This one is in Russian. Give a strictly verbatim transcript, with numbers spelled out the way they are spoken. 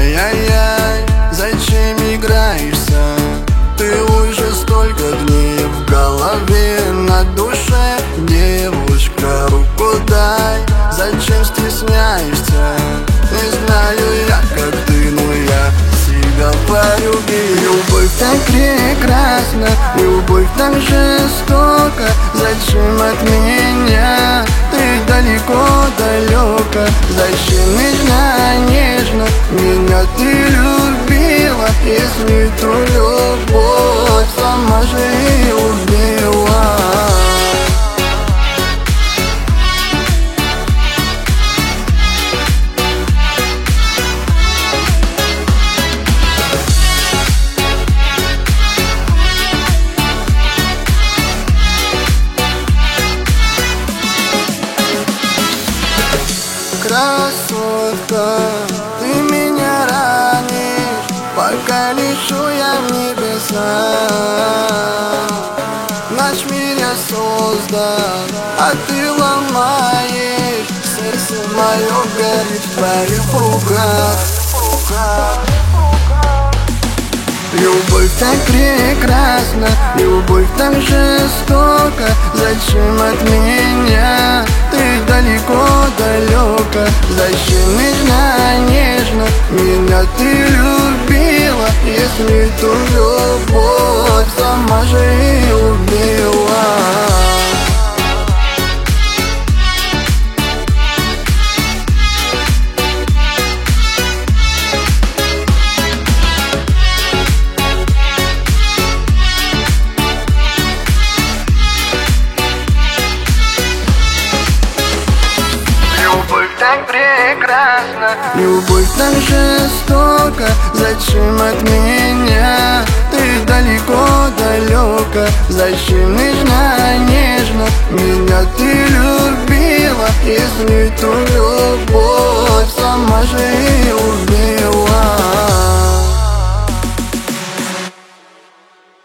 Ай-яй-яй, зачем играешься? Ты уже столько дней в голове, на душе. Девушка, руку дай, зачем стесняешься? Не знаю я, как ты, но я себя полюбил. Любовь так прекрасна, любовь так жестока. Зачем от меня ты далеко-далеко? Зачем нежно, нежно меня ты любила, если ту любовь сама же и убила? Красотка, ты меня ранишь, пока лечу я в небеса. Наш меня создан, а ты ломаешь. Сердце мое горит в твоих руках. Любовь так прекрасна, любовь так жестока. Зачем от меня ты далеко-далеко? Зачем нежно, нежно меня ты любила, если ту любовь сама же и убила? Так прекрасна, любовь так жестока. Зачем от меня ты далеко-далеко? Зачем нежно, нежно меня ты любила, если ту любовь сама же и убила?